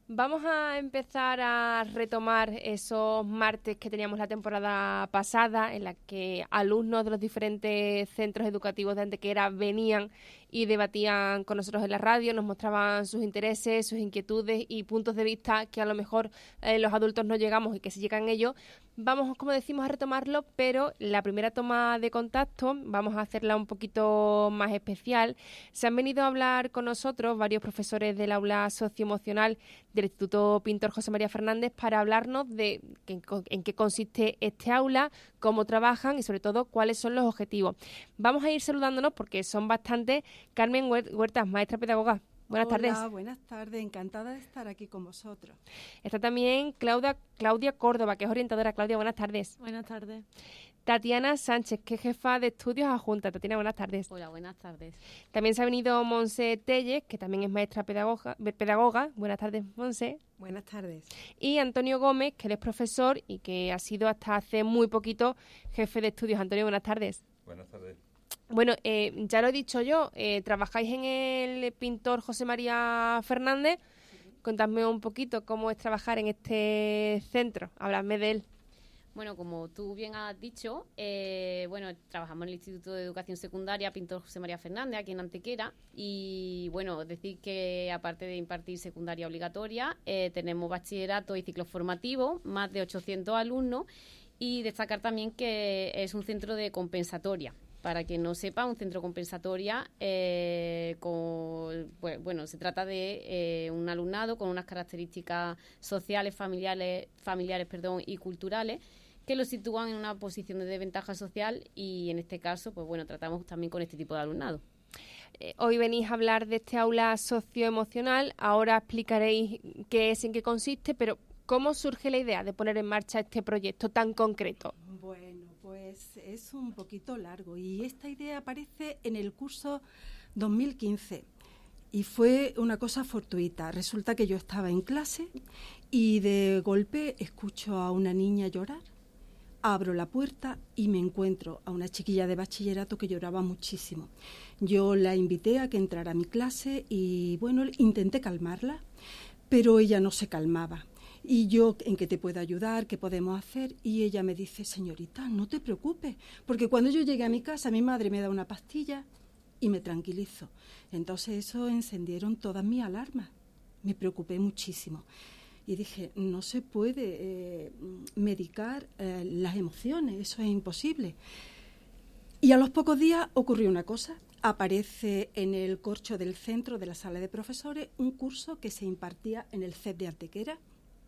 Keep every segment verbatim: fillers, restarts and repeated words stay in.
Vamos a empezar a retomar esos martes que teníamos la temporada pasada, en la que alumnos de los diferentes centros educativos de Antequera venían y debatían con nosotros en la radio, nos mostraban sus intereses, sus inquietudes y puntos de vista que a lo mejor eh, los adultos no llegamos y que sí llegan ellos. Vamos, como decimos, a retomarlo, pero la primera toma de contacto vamos a hacerla un poquito más especial. Se han venido a hablar con nosotros varios profesores del aula socioemocional del Instituto Pintor José María Fernández para hablarnos de en, en qué consiste este aula, cómo trabajan y sobre todo cuáles son los objetivos. Vamos a ir saludándonos porque son bastantes. Carmen Huertas, maestra pedagoga. Buenas Hola, tardes. Buenas tardes, encantada de estar aquí con vosotros. Está también Claudia, Claudia Córdoba, que es orientadora. Claudia, buenas tardes. Buenas tardes. Tatiana Sánchez, que es jefa de estudios adjunta. Tatiana, buenas tardes. Hola, buenas tardes. También se ha venido Monse Telles, que también es maestra pedagoga. pedagoga. Buenas tardes, Monse. Buenas tardes. Y Antonio Gómez, que él es profesor y que ha sido hasta hace muy poquito jefe de estudios. Antonio, buenas tardes. Buenas tardes. Bueno, eh, ya lo he dicho yo, eh, trabajáis en el Pintor José María Fernández. Contadme un poquito cómo es trabajar en este centro, habladme de él. Bueno, como tú bien has dicho, eh, bueno, trabajamos en el Instituto de Educación Secundaria Pintor José María Fernández, aquí en Antequera, y bueno, decir que aparte de impartir secundaria obligatoria, eh, tenemos bachillerato y ciclo formativo, más de ochocientos alumnos, y destacar también que es un centro de compensatoria. Para quien no sepa, un centro compensatoria, eh, con, pues, bueno, se trata de eh, un alumnado con unas características sociales, familiares, familiares perdón, y culturales que lo sitúan en una posición de desventaja social y en este caso, pues bueno, tratamos también con este tipo de alumnado. Eh, hoy venís a hablar de este aula socioemocional, ahora explicaréis qué es, en qué consiste, pero ¿cómo surge la idea de poner en marcha este proyecto tan concreto? Bueno, pues es un poquito largo y esta idea aparece en el curso dos mil quince y fue una cosa fortuita. Resulta que yo estaba en clase y de golpe escucho a una niña llorar, abro la puerta y me encuentro a una chiquilla de bachillerato que lloraba muchísimo. Yo la invité a que entrara a mi clase y bueno, intenté calmarla, pero ella no se calmaba. Y yo, ¿en qué te puedo ayudar? ¿Qué podemos hacer? Y ella me dice, señorita, no te preocupes, porque cuando yo llegué a mi casa, mi madre me da una pastilla y me tranquilizo. Entonces eso encendieron todas mis alarmas. Me preocupé muchísimo. Y dije, no se puede eh, medicar eh, las emociones, eso es imposible. Y a los pocos días ocurrió una cosa. Aparece en el corcho del centro de la sala de profesores un curso que se impartía en el C E P de Antequera,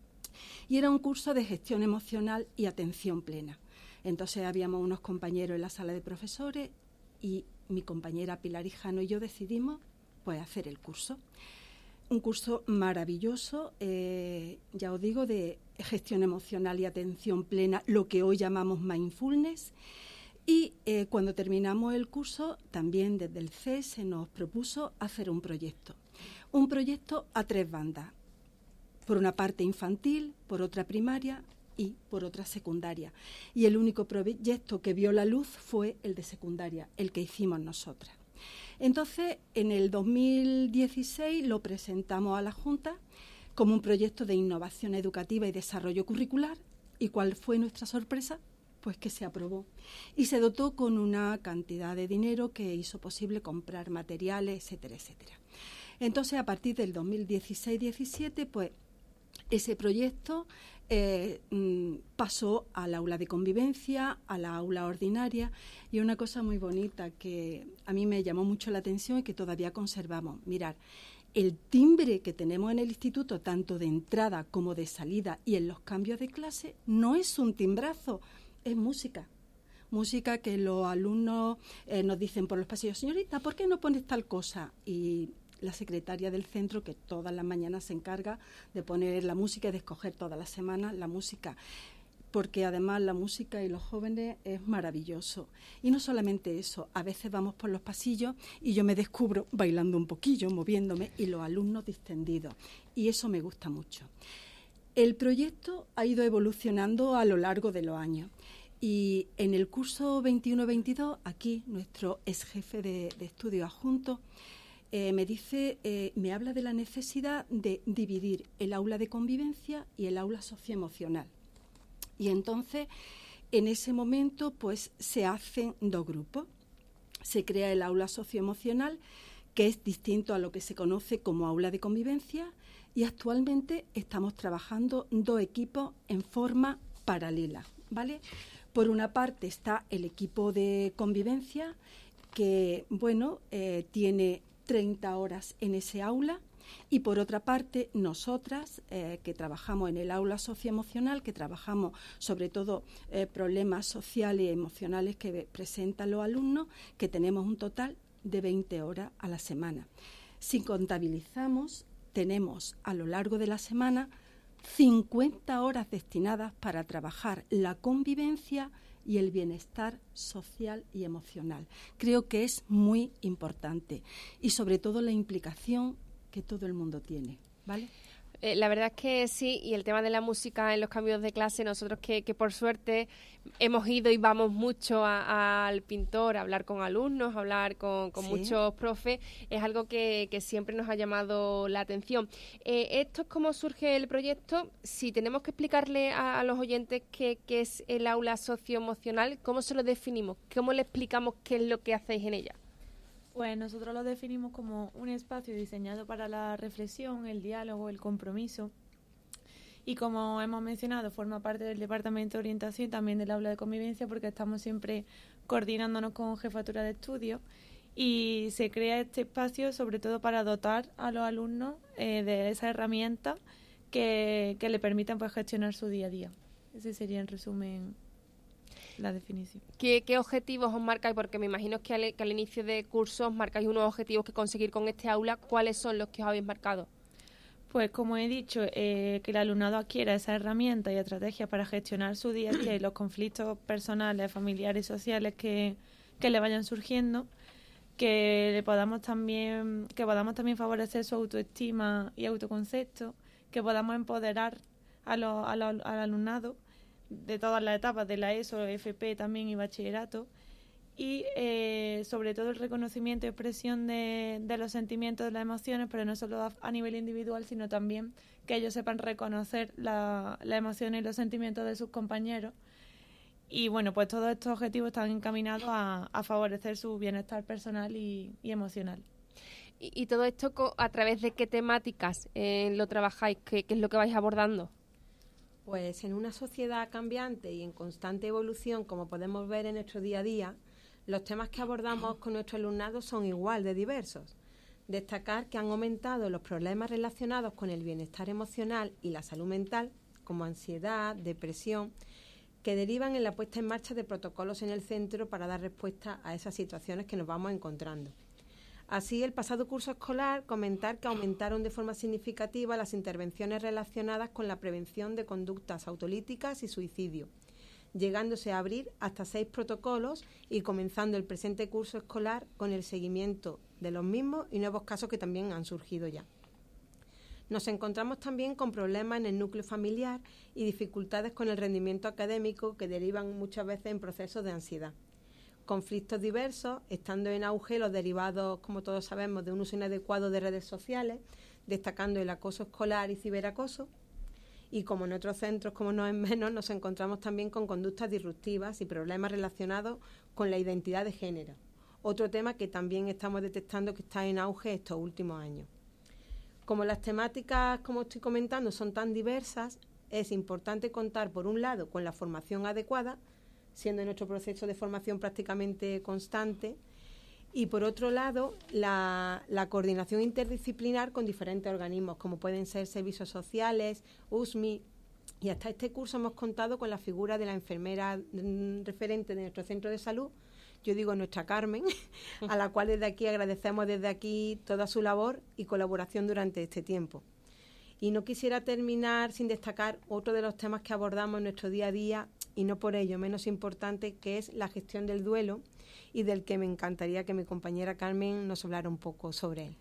y era un curso de gestión emocional y atención plena. Entonces habíamos unos compañeros en la sala de profesores y mi compañera Pilar Hijano y yo decidimos pues hacer el curso. Un curso maravilloso, eh, ya os digo, de gestión emocional y atención plena, lo que hoy llamamos mindfulness. Y eh, cuando terminamos el curso, también desde el C E S se nos propuso hacer un proyecto. Un proyecto a tres bandas. Por una parte infantil, por otra primaria y por otra secundaria. Y el único proyecto que vio la luz fue el de secundaria, el que hicimos nosotras. Entonces, en el dos mil dieciséis lo presentamos a la Junta como un proyecto de innovación educativa y desarrollo curricular. ¿Y cuál fue nuestra sorpresa? Pues que se aprobó. Y se dotó con una cantidad de dinero que hizo posible comprar materiales, etcétera, etcétera. Entonces, a partir del dos mil dieciséis diecisiete, pues, ese proyecto eh, pasó al aula de convivencia, a la aula ordinaria, y una cosa muy bonita que a mí me llamó mucho la atención y que todavía conservamos. Mirad, el timbre que tenemos en el instituto, tanto de entrada como de salida y en los cambios de clase, no es un timbrazo, es música. Música que los alumnos eh, nos dicen por los pasillos, señorita, ¿por qué no pones tal cosa? Y la secretaria del centro, que todas las mañanas se encarga de poner la música y de escoger todas las semanas la música, porque además la música y los jóvenes es maravilloso. Y no solamente eso, a veces vamos por los pasillos y yo me descubro bailando un poquillo, moviéndome, y los alumnos distendidos, y eso me gusta mucho. El proyecto ha ido evolucionando a lo largo de los años. Y en el curso veintiuno veintidós, aquí nuestro ex jefe de, de estudio adjunto eh, me dice, eh, me habla de la necesidad de dividir el aula de convivencia y el aula socioemocional. Y entonces, en ese momento, pues se hacen dos grupos. Se crea el aula socioemocional, que es distinto a lo que se conoce como aula de convivencia, y actualmente estamos trabajando dos equipos en forma paralela, ¿vale? Por una parte está el equipo de convivencia, que, bueno, eh, tiene treinta horas en ese aula, y por otra parte nosotras, eh, que trabajamos en el aula socioemocional, que trabajamos sobre todo eh, problemas sociales y emocionales que presentan los alumnos, que tenemos un total de veinte horas a la semana. Si contabilizamos, tenemos a lo largo de la semana cincuenta horas destinadas para trabajar la convivencia y el bienestar social y emocional. Creo que es muy importante y sobre todo la implicación que todo el mundo tiene, ¿vale? Eh, la verdad es que sí, y el tema de la música en los cambios de clase, nosotros que, que por suerte hemos ido y vamos mucho a, a, al pintor a hablar con alumnos, a hablar con, con sí. muchos profes, es algo que, que siempre nos ha llamado la atención. Eh, esto es cómo surge el proyecto. Si tenemos que explicarle a, a los oyentes qué, qué es el aula socioemocional, ¿cómo se lo definimos? ¿Cómo le explicamos qué es lo que hacéis en ella? Pues nosotros lo definimos como un espacio diseñado para la reflexión, el diálogo, el compromiso. Y como hemos mencionado, forma parte del Departamento de Orientación y también del aula de convivencia, porque estamos siempre coordinándonos con jefatura de estudio. Y se crea este espacio sobre todo para dotar a los alumnos eh, de esas herramientas que, que le permitan pues, gestionar su día a día. Ese sería en resumen la definición. ¿Qué, qué objetivos os marcáis? Porque me imagino que al, que al inicio de cursos marcáis unos objetivos que conseguir con este aula. ¿Cuáles son los que os habéis marcado? Pues como he dicho, eh, que el alumnado adquiera esa herramienta y estrategias para gestionar su día a día y los conflictos personales, familiares y sociales que, que le vayan surgiendo, que le podamos también, que podamos también favorecer su autoestima y autoconcepto, que podamos empoderar a lo, a lo, al alumnado de todas las etapas, de la ESO, F P también y bachillerato, y eh, sobre todo el reconocimiento y expresión de, de los sentimientos, de las emociones, pero no solo a, a nivel individual, sino también que ellos sepan reconocer la, las emociones y los sentimientos de sus compañeros. Y bueno, pues todos estos objetivos están encaminados a, a favorecer su bienestar personal y, y emocional. ¿Y, y todo esto a través de qué temáticas eh, lo trabajáis? ¿Qué, qué es lo que vais abordando? Pues en una sociedad cambiante y en constante evolución, como podemos ver en nuestro día a día, los temas que abordamos con nuestro alumnado son igual de diversos. Destacar que han aumentado los problemas relacionados con el bienestar emocional y la salud mental, como ansiedad, depresión, que derivan en la puesta en marcha de protocolos en el centro para dar respuesta a esas situaciones que nos vamos encontrando. Así, el pasado curso escolar, comentar que aumentaron de forma significativa las intervenciones relacionadas con la prevención de conductas autolíticas y suicidio, llegándose a abrir hasta seis protocolos y comenzando el presente curso escolar con el seguimiento de los mismos y nuevos casos que también han surgido ya. Nos encontramos también con problemas en el núcleo familiar y dificultades con el rendimiento académico que derivan muchas veces en procesos de ansiedad. Conflictos diversos, estando en auge los derivados, como todos sabemos, de un uso inadecuado de redes sociales, destacando el acoso escolar y ciberacoso. Y como en otros centros, como no es menos, nos encontramos también con conductas disruptivas y problemas relacionados con la identidad de género. Otro tema que también estamos detectando que está en auge estos últimos años. Como las temáticas, como estoy comentando, son tan diversas, es importante contar, por un lado, con la formación adecuada, siendo nuestro proceso de formación prácticamente constante, y por otro lado, la, la coordinación interdisciplinar con diferentes organismos, como pueden ser servicios sociales, U S M I, y hasta este curso hemos contado con la figura de la enfermera mm, referente de nuestro centro de salud, yo digo nuestra Carmen, a la cual desde aquí agradecemos desde aquí toda su labor y colaboración durante este tiempo. Y no quisiera terminar sin destacar otro de los temas que abordamos en nuestro día a día, y no por ello menos importante, que es la gestión del duelo, y del que me encantaría que mi compañera Carmen nos hablara un poco sobre él.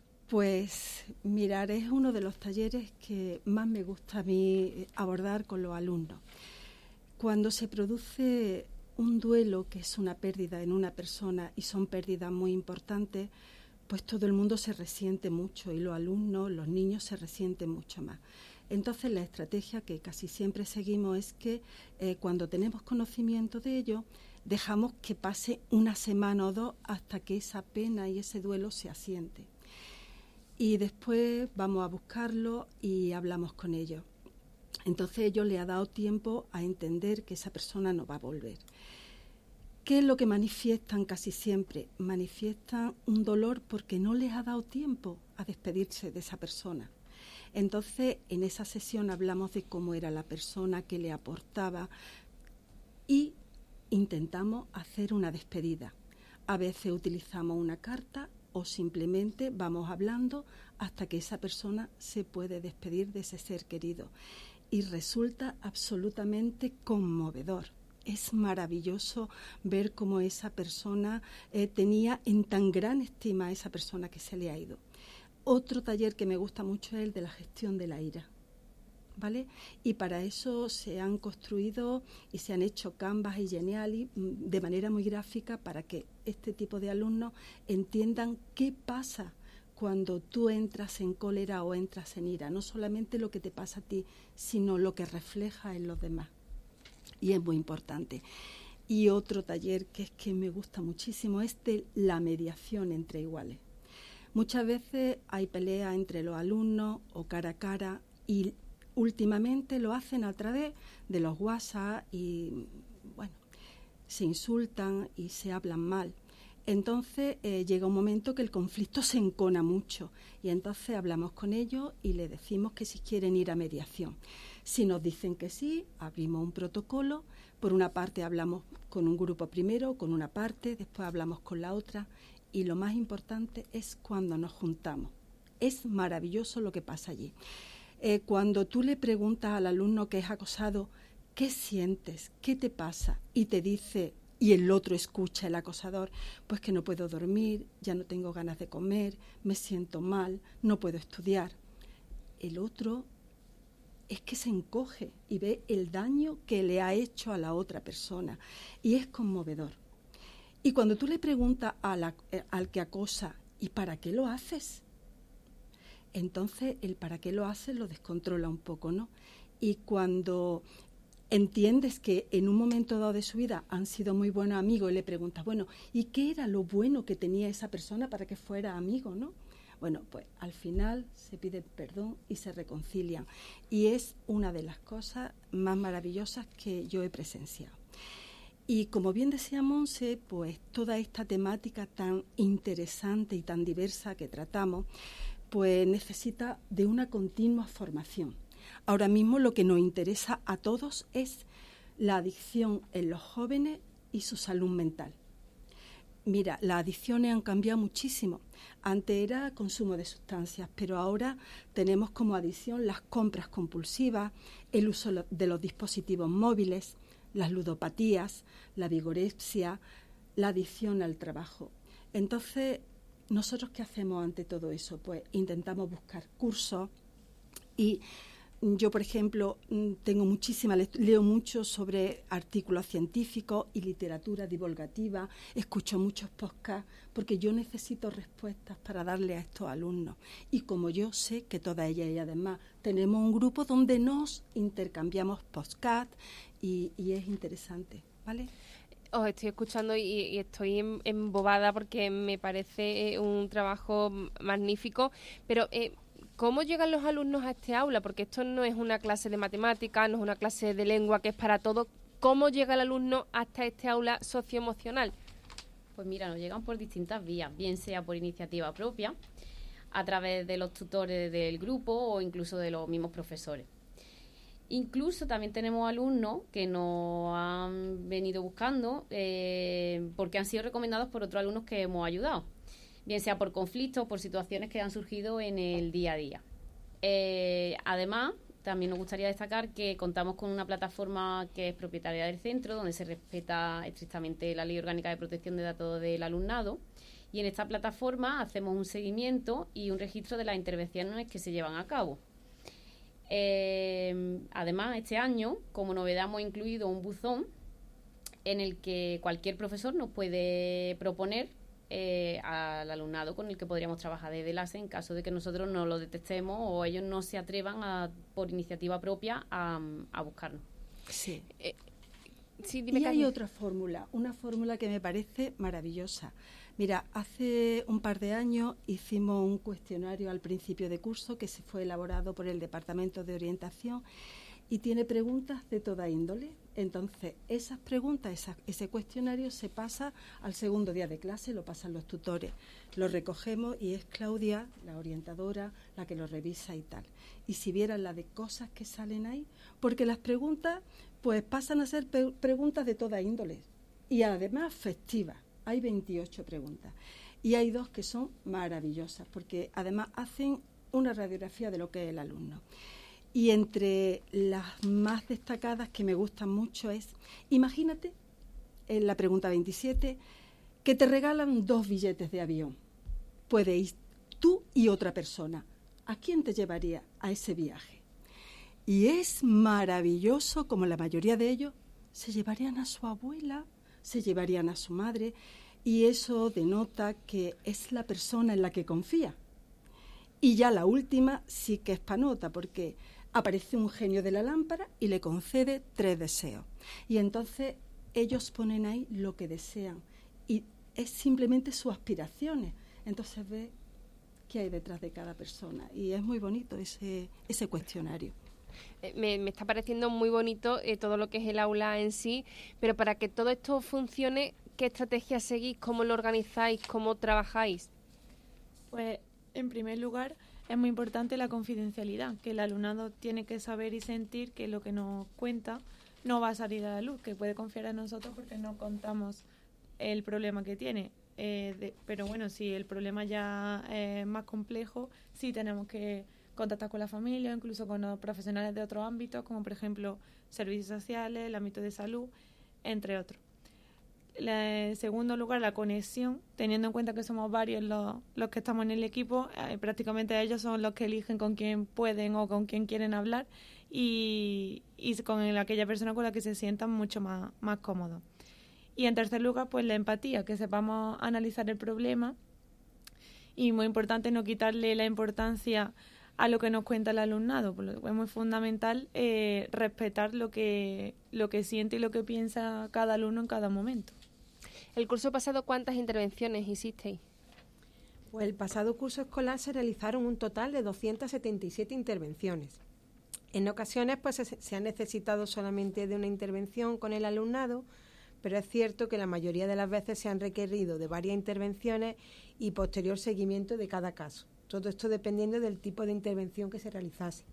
Pues mirar, es uno de los talleres que más me gusta a mí abordar con los alumnos. Cuando se produce un duelo, que es una pérdida en una persona, y son pérdidas muy importantes, pues todo el mundo se resiente mucho y los alumnos, los niños se resienten mucho más. Entonces la estrategia que casi siempre seguimos es que eh, cuando tenemos conocimiento de ello, dejamos que pase una semana o dos hasta que esa pena y ese duelo se asiente. Y después vamos a buscarlo y hablamos con ellos. Entonces ellos le ha dado tiempo a entender que esa persona no va a volver. ¿Qué es lo que manifiestan casi siempre? Manifiestan un dolor porque no les ha dado tiempo a despedirse de esa persona. Entonces, en esa sesión hablamos de cómo era la persona, qué le aportaba y intentamos hacer una despedida. A veces utilizamos una carta o simplemente vamos hablando hasta que esa persona se puede despedir de ese ser querido. Y resulta absolutamente conmovedor. Es maravilloso ver cómo esa persona eh, tenía en tan gran estima a esa persona que se le ha ido. Otro taller que me gusta mucho es el de la gestión de la ira, ¿vale? Y para eso se han construido y se han hecho Canvas y Geniali de manera muy gráfica para que este tipo de alumnos entiendan qué pasa cuando tú entras en cólera o entras en ira. No solamente lo que te pasa a ti, sino lo que refleja en los demás. Y es muy importante. Y otro taller que es que me gusta muchísimo es de la mediación entre iguales. Muchas veces hay peleas entre los alumnos o cara a cara y últimamente lo hacen a través de los WhatsApp y, bueno, se insultan y se hablan mal. Entonces eh, llega un momento que el conflicto se encona mucho y entonces hablamos con ellos y les decimos que si quieren ir a mediación. Si nos dicen que sí, abrimos un protocolo. Por una parte hablamos con un grupo primero, con una parte, después hablamos con la otra. Y lo más importante es cuando nos juntamos. Es maravilloso lo que pasa allí. Eh, cuando tú le preguntas al alumno que es acosado, ¿qué sientes? ¿Qué te pasa? Y te dice, y el otro escucha, el acosador, pues que no puedo dormir, ya no tengo ganas de comer, me siento mal, no puedo estudiar. El otro es que se encoge y ve el daño que le ha hecho a la otra persona. Y es conmovedor. Y cuando tú le preguntas a la, eh, al que acosa, ¿y para qué lo haces? Entonces el para qué lo haces lo descontrola un poco, ¿no? Y cuando entiendes que en un momento dado de su vida han sido muy buenos amigos y le preguntas, bueno, ¿y qué era lo bueno que tenía esa persona para que fuera amigo, no? Bueno, pues al final se pide perdón y se reconcilian. Y es una de las cosas más maravillosas que yo he presenciado. Y como bien decía Monse, pues toda esta temática tan interesante y tan diversa que tratamos, pues necesita de una continua formación. Ahora mismo lo que nos interesa a todos es la adicción en los jóvenes y su salud mental. Mira, las adicciones han cambiado muchísimo. Antes era consumo de sustancias, pero ahora tenemos como adicción las compras compulsivas, el uso de los dispositivos móviles, las ludopatías, la vigorexia, la adicción al trabajo. Entonces, ¿nosotros qué hacemos ante todo eso? Pues intentamos buscar cursos y yo, por ejemplo, tengo muchísima, leo mucho sobre artículos científicos y literatura divulgativa, escucho muchos podcasts porque yo necesito respuestas para darle a estos alumnos. Y como yo sé que todas ellas y además tenemos un grupo donde nos intercambiamos podcasts y, y es interesante, ¿vale? Os estoy escuchando y, y estoy em, embobada porque me parece un trabajo magnífico, pero eh, ¿cómo llegan los alumnos a este aula? Porque esto no es una clase de matemáticas, no es una clase de lengua que es para todo. ¿Cómo llega el alumno hasta este aula socioemocional? Pues mira, nos llegan por distintas vías, bien sea por iniciativa propia, a través de los tutores del grupo o incluso de los mismos profesores. Incluso también tenemos alumnos que nos han venido buscando eh, porque han sido recomendados por otros alumnos que hemos ayudado, bien sea por conflictos o por situaciones que han surgido en el día a día. Eh, además, también nos gustaría destacar que contamos con una plataforma que es propietaria del centro, donde se respeta estrictamente la Ley Orgánica de Protección de Datos del Alumnado, y en esta plataforma hacemos un seguimiento y un registro de las intervenciones que se llevan a cabo. Eh, además, este año, como novedad, hemos incluido un buzón en el que cualquier profesor nos puede proponer eh, al alumnado con el que podríamos trabajar desde el A S E en caso de que nosotros no lo detectemos o ellos no se atrevan a, por iniciativa propia a, a buscarnos. Sí. Eh, sí, dime, y hay Carmen. otra fórmula, una fórmula que me parece maravillosa. Mira, hace un par de años hicimos un cuestionario al principio de curso que se fue elaborado por el Departamento de Orientación y tiene preguntas de toda índole. Entonces, esas preguntas, esa, ese cuestionario se pasa al segundo día de clase, lo pasan los tutores, lo recogemos y es Claudia, la orientadora, la que lo revisa y tal. Y si vieran la de cosas que salen ahí, porque las preguntas pues pasan a ser pe- preguntas de toda índole y además festivas. Hay veintiocho preguntas y hay dos que son maravillosas porque además hacen una radiografía de lo que es el alumno. Y entre las más destacadas que me gustan mucho es, imagínate, en la pregunta veintisiete, que te regalan dos billetes de avión. Puedes ir tú y otra persona. ¿A quién te llevaría a ese viaje? Y es maravilloso como la mayoría de ellos se llevarían a su abuela, se llevarían a su madre, y eso denota que es la persona en la que confía. Y ya la última sí que es panota, porque aparece un genio de la lámpara y le concede tres deseos. Y entonces ellos ponen ahí lo que desean, y es simplemente sus aspiraciones. Entonces ve qué hay detrás de cada persona, y es muy bonito ese, ese cuestionario. Eh, Me, me está pareciendo muy bonito eh, todo lo que es el aula en sí, pero para que todo esto funcione, ¿qué estrategia seguís? ¿Cómo lo organizáis? ¿Cómo trabajáis? Pues, en primer lugar, es muy importante la confidencialidad, que el alumnado tiene que saber y sentir que lo que nos cuenta no va a salir a la luz, que puede confiar en nosotros porque no contamos el problema que tiene. Eh, de, pero bueno, si el problema ya es más complejo, sí tenemos que contactar con la familia, incluso con los profesionales de otros ámbitos, como por ejemplo servicios sociales, el ámbito de salud, entre otros. La, en segundo lugar, la conexión, teniendo en cuenta que somos varios los, los que estamos en el equipo, eh, prácticamente ellos son los que eligen con quién pueden o con quién quieren hablar y, y con el, aquella persona con la que se sientan mucho más, más cómodos. Y en tercer lugar, pues la empatía, que sepamos analizar el problema y muy importante no quitarle la importancia a lo que nos cuenta el alumnado. Es muy fundamental eh, respetar lo que, lo que siente y lo que piensa cada alumno en cada momento. ¿El curso pasado cuántas intervenciones hicisteis? Pues el pasado curso escolar se realizaron un total de doscientas setenta y siete intervenciones. En ocasiones pues se, se ha necesitado solamente de una intervención con el alumnado, pero es cierto que la mayoría de las veces se han requerido de varias intervenciones y posterior seguimiento de cada caso. Todo esto dependiendo del tipo de intervención que se realizase.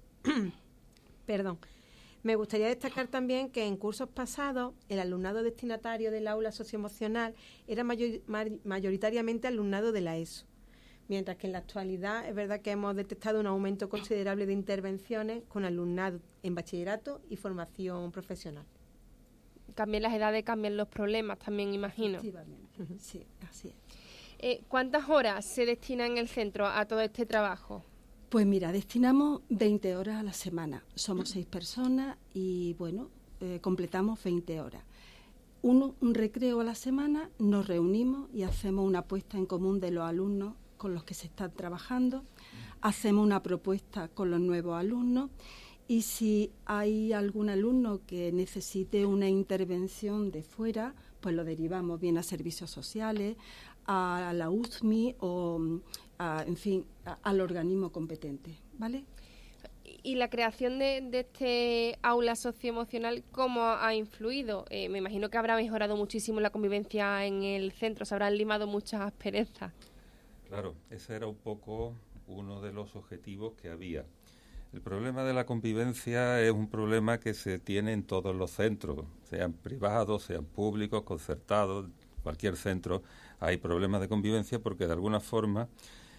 Perdón. Me gustaría destacar también que en cursos pasados el alumnado destinatario del aula socioemocional era mayor, mayoritariamente alumnado de la ESO, mientras que en la actualidad es verdad que hemos detectado un aumento considerable de intervenciones con alumnado en bachillerato y formación profesional. Cambian las edades, cambian los problemas también, imagino. Efectivamente, uh-huh. Sí, así es. Eh, ¿Cuántas horas se destinan en el centro a todo este trabajo? Pues mira, destinamos veinte horas a la semana. Somos seis personas y, bueno, eh, completamos veinte horas. Uno, un recreo a la semana, nos reunimos y hacemos una puesta en común de los alumnos con los que se están trabajando. Hacemos una propuesta con los nuevos alumnos y si hay algún alumno que necesite una intervención de fuera, pues lo derivamos bien a servicios sociales, a la U S M I o, a, en fin, a, al organismo competente, ¿vale? ¿Y la creación de, de este aula socioemocional cómo ha influido? Eh, me imagino que habrá mejorado muchísimo la convivencia en el centro, se habrán limado muchas asperezas. Claro, ese era un poco uno de los objetivos que había. El problema de la convivencia es un problema que se tiene en todos los centros, sean privados, sean públicos, concertados, cualquier centro hay problemas de convivencia porque de alguna forma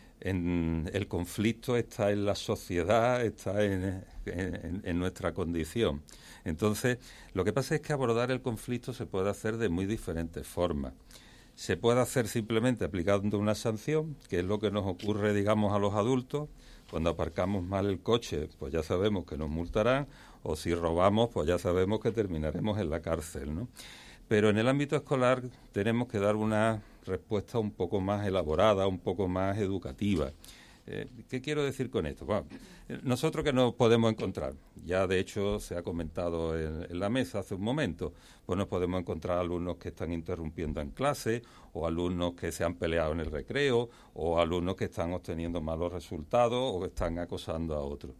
en, el conflicto está en la sociedad, está en, en, en nuestra condición. Entonces, lo que pasa es que abordar el conflicto se puede hacer de muy diferentes formas. Se puede hacer simplemente aplicando una sanción, que es lo que nos ocurre, digamos, a los adultos. Cuando aparcamos mal el coche, pues ya sabemos que nos multarán, o si robamos, pues ya sabemos que terminaremos en la cárcel, ¿no? Pero en el ámbito escolar tenemos que dar una respuesta un poco más elaborada, un poco más educativa. Eh, ¿Qué quiero decir con esto? Bueno, nosotros que nos podemos encontrar, ya de hecho se ha comentado en, en la mesa hace un momento, pues nos podemos encontrar alumnos que están interrumpiendo en clase, o alumnos que se han peleado en el recreo, o alumnos que están obteniendo malos resultados o que están acosando a otros.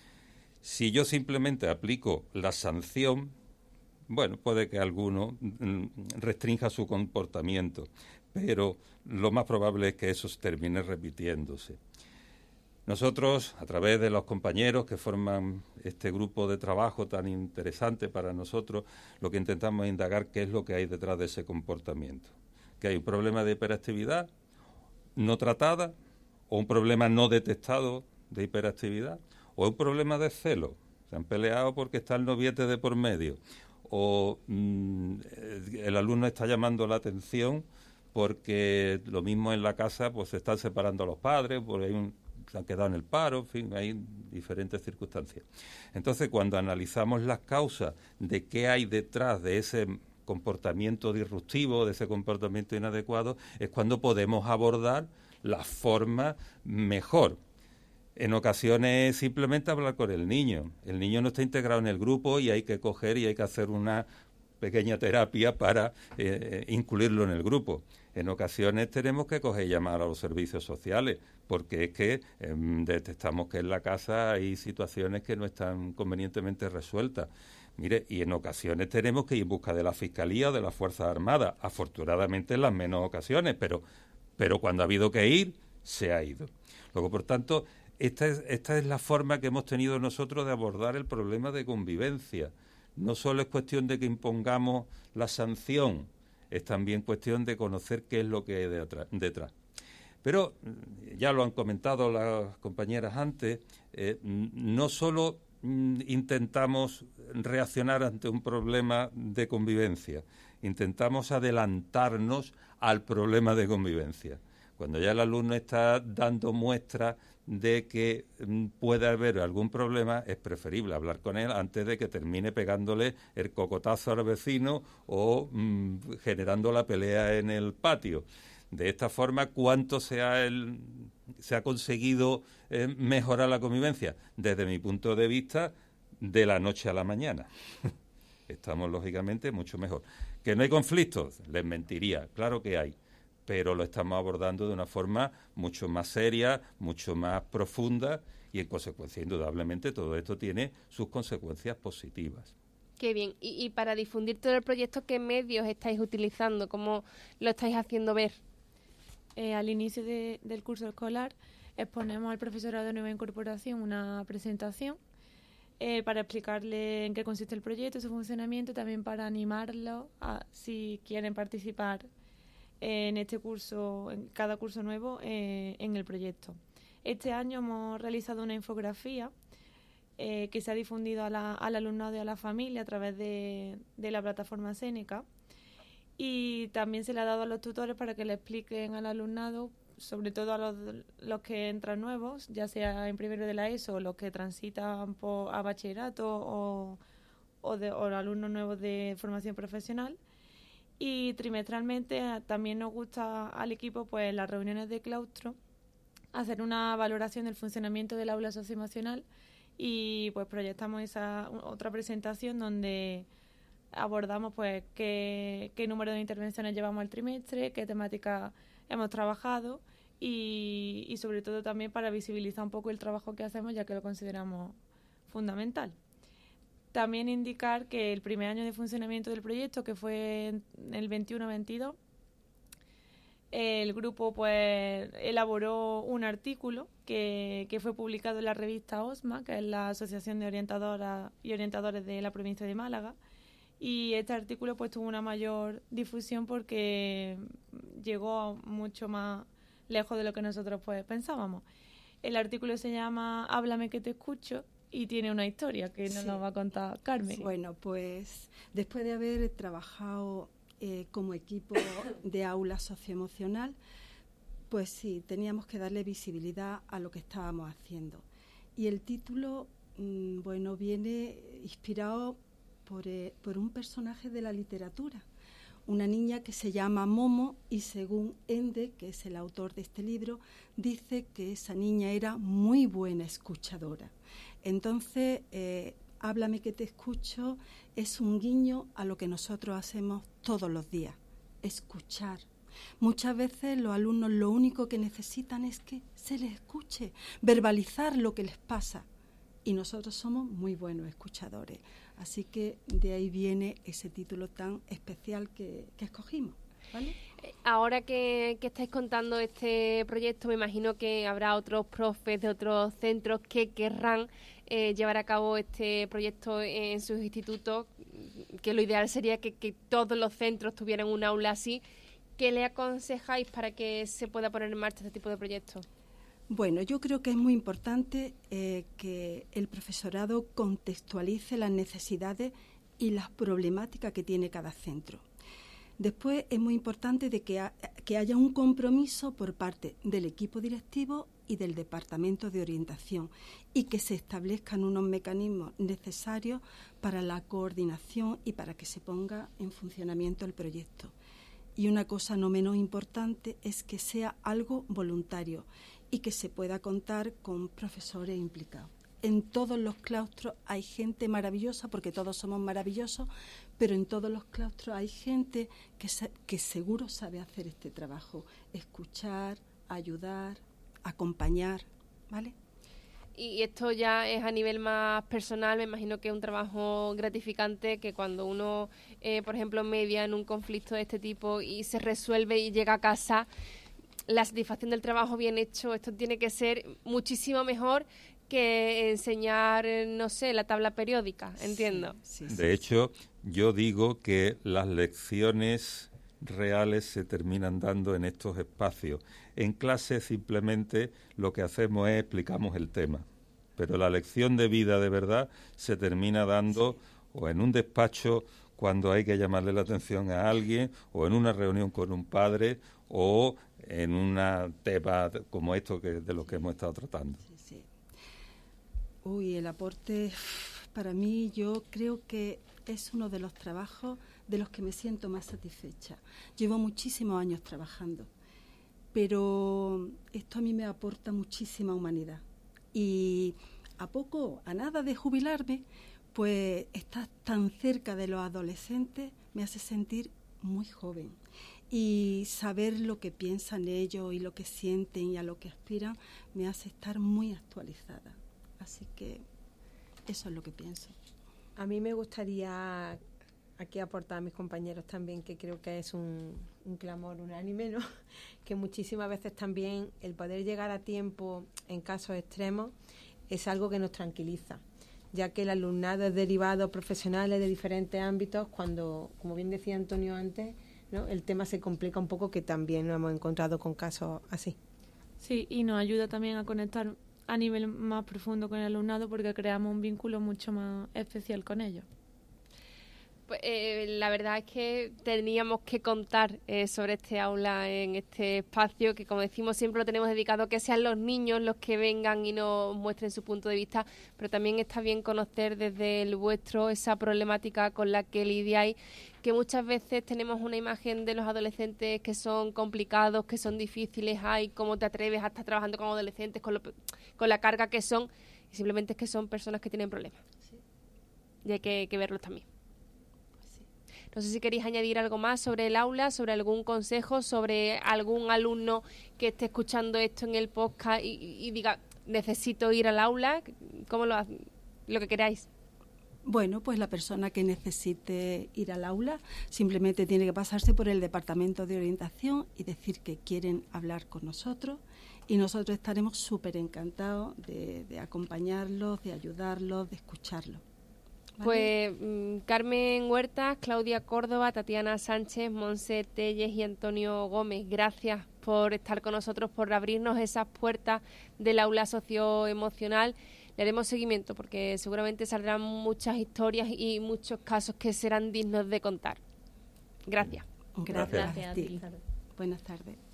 Si yo simplemente aplico la sanción, bueno, puede que alguno restrinja su comportamiento, pero lo más probable es que eso termine repitiéndose. Nosotros, a través de los compañeros que forman este grupo de trabajo tan interesante para nosotros, lo que intentamos es indagar qué es lo que hay detrás de ese comportamiento. Que hay un problema de hiperactividad no tratada, o un problema no detectado de hiperactividad, o un problema de celo. Se han peleado porque está el noviete de por medio, o mmm, el alumno está llamando la atención porque lo mismo en la casa, pues se están separando a los padres, porque hay un se han quedado en el paro, en fin, hay diferentes circunstancias. Entonces, cuando analizamos las causas de qué hay detrás de ese comportamiento disruptivo, de ese comportamiento inadecuado, es cuando podemos abordar la forma mejor. En ocasiones simplemente hablar con el niño. El niño no está integrado en el grupo y hay que coger y hay que hacer una pequeña terapia para eh, incluirlo en el grupo. En ocasiones tenemos que coger y llamar a los servicios sociales, porque es que eh, detectamos que en la casa hay situaciones que no están convenientemente resueltas. Mire, y en ocasiones tenemos que ir en busca de la Fiscalía o de las Fuerzas Armadas, afortunadamente en las menos ocasiones, pero, pero cuando ha habido que ir, se ha ido. Luego, por tanto, esta es, esta es la forma que hemos tenido nosotros de abordar el problema de convivencia. No solo es cuestión de que impongamos la sanción, es también cuestión de conocer qué es lo que hay detrás. Pero, ya lo han comentado las compañeras antes, eh, no solo mm, intentamos reaccionar ante un problema de convivencia, intentamos adelantarnos al problema de convivencia. Cuando ya el alumno está dando muestras de que mm, puede haber algún problema, es preferible hablar con él antes de que termine pegándole el cocotazo al vecino o mm, generando la pelea en el patio. De esta forma, ¿cuánto se ha, el, se ha conseguido eh, mejorar la convivencia? Desde mi punto de vista, de la noche a la mañana. Estamos, lógicamente, mucho mejor. ¿Que no hay conflictos? Les mentiría, claro que hay. Pero lo estamos abordando de una forma mucho más seria, mucho más profunda y, en consecuencia, indudablemente, todo esto tiene sus consecuencias positivas. Qué bien. Y, y para difundir todo el proyecto, ¿qué medios estáis utilizando? ¿Cómo lo estáis haciendo ver? Eh, al inicio de, del curso escolar exponemos al profesorado de Nueva Incorporación una presentación eh, para explicarle en qué consiste el proyecto, su funcionamiento, también para animarlo a, si quieren participar en este curso, en cada curso nuevo, eh, en el proyecto. Este año hemos realizado una infografía eh, que se ha difundido a la, al alumnado y a la familia a través de, de la plataforma Seneca, y también se le ha dado a los tutores para que le expliquen al alumnado, sobre todo a los, los que entran nuevos, ya sea en primero de la ESO o los que transitan por, a bachillerato o, o, de, o alumnos nuevos de formación profesional. Y trimestralmente también nos gusta al equipo, pues en las reuniones de claustro, hacer una valoración del funcionamiento del aula socioemocional, y pues proyectamos esa otra presentación donde abordamos pues qué, qué número de intervenciones llevamos al trimestre, qué temáticas hemos trabajado y, y sobre todo también para visibilizar un poco el trabajo que hacemos, ya que lo consideramos fundamental. También indicar que el primer año de funcionamiento del proyecto, que fue en el veintiuno veintidós, el grupo pues elaboró un artículo que, que fue publicado en la revista OSMA, que es la Asociación de Orientadoras y Orientadores de la provincia de Málaga, y este artículo pues tuvo una mayor difusión porque llegó mucho más lejos de lo que nosotros pues pensábamos. El artículo se llama Háblame que te escucho y tiene una historia que nos sí. nos va a contar Carmen. Sí. Bueno, pues después de haber trabajado eh, como equipo de aula socioemocional, pues sí, teníamos que darle visibilidad a lo que estábamos haciendo. Y el título, mmm, bueno, viene inspirado por, eh, por un personaje de la literatura, una niña que se llama Momo y según Ende, que es el autor de este libro, dice que esa niña era muy buena escuchadora. Entonces, eh, Háblame que te escucho es un guiño a lo que nosotros hacemos todos los días, escuchar. Muchas veces los alumnos lo único que necesitan es que se les escuche, verbalizar lo que les pasa. Y nosotros somos muy buenos escuchadores. Así que de ahí viene ese título tan especial que, que escogimos, ¿vale? Ahora que, que estáis contando este proyecto, me imagino que habrá otros profes de otros centros que querrán eh, llevar a cabo este proyecto en sus institutos, que lo ideal sería que, que todos los centros tuvieran un aula así. ¿Qué le aconsejáis para que se pueda poner en marcha este tipo de proyectos? Bueno, yo creo que es muy importante eh, que el profesorado contextualice las necesidades y las problemáticas que tiene cada centro. Después es muy importante de que, ha, que haya un compromiso por parte del equipo directivo y del departamento de orientación y que se establezcan unos mecanismos necesarios para la coordinación y para que se ponga en funcionamiento el proyecto. Y una cosa no menos importante es que sea algo voluntario y que se pueda contar con profesores implicados. En todos los claustros hay gente maravillosa, porque todos somos maravillosos, pero en todos los claustros hay gente que, se, que seguro sabe hacer este trabajo, escuchar, ayudar, acompañar, ¿vale? Y esto ya es a nivel más personal, me imagino que es un trabajo gratificante, que cuando uno, eh, por ejemplo, media en un conflicto de este tipo y se resuelve y llega a casa, la satisfacción del trabajo bien hecho, esto tiene que ser muchísimo mejor que enseñar, no sé, la tabla periódica, entiendo. Sí, sí, sí. De hecho, yo digo que las lecciones reales se terminan dando en estos espacios. En clase simplemente lo que hacemos es explicamos el tema, pero la lección de vida de verdad se termina dando o en un despacho cuando hay que llamarle la atención a alguien, o en una reunión con un padre, o en un tema como esto que de lo que hemos estado tratando. Sí, sí. Uy, el aporte, para mí, yo creo que es uno de los trabajos de los que me siento más satisfecha. Llevo muchísimos años trabajando, pero esto a mí me aporta muchísima humanidad. Y a poco, a nada de jubilarme, pues estar tan cerca de los adolescentes me hace sentir muy joven. Y saber lo que piensan ellos y lo que sienten y a lo que aspiran me hace estar muy actualizada. Así que eso es lo que pienso. A mí me gustaría aquí aportar a mis compañeros también, que creo que es un, un clamor unánime, ¿no? Que muchísimas veces también el poder llegar a tiempo en casos extremos es algo que nos tranquiliza, ya que el alumnado es derivado profesionales de diferentes ámbitos, cuando, como bien decía Antonio antes, ¿no?, el tema se complica un poco, que también nos hemos encontrado con casos así. Sí, y nos ayuda también a conectar a nivel más profundo con el alumnado, porque creamos un vínculo mucho más especial con ellos. Pues, eh, la verdad es que teníamos que contar eh, sobre este aula en este espacio, que como decimos siempre lo tenemos dedicado a que sean los niños los que vengan y nos muestren su punto de vista, pero también está bien conocer desde el vuestro esa problemática con la que lidiáis, que muchas veces tenemos una imagen de los adolescentes que son complicados, que son difíciles, ay, cómo te atreves a estar trabajando con adolescentes, con, lo, con la carga que son, y simplemente es que son personas que tienen problemas. Sí. Y hay que, que verlos también. No sé si queréis añadir algo más sobre el aula, sobre algún consejo, sobre algún alumno que esté escuchando esto en el podcast y, y diga, necesito ir al aula, ¿cómo lo hacen? Lo que queráis. Bueno, pues la persona que necesite ir al aula simplemente tiene que pasarse por el departamento de orientación y decir que quieren hablar con nosotros, y nosotros estaremos súper encantados de, de acompañarlos, de ayudarlos, de escucharlos. ¿Vale? Pues mm, Carmen Huertas, Claudia Córdoba, Tatiana Sánchez, Monse Telles y Antonio Gómez, gracias por estar con nosotros, por abrirnos esas puertas del aula socioemocional. Le haremos seguimiento porque seguramente saldrán muchas historias y muchos casos que serán dignos de contar. Gracias. Gracias, Gracias a a ti. ti. Buenas tardes.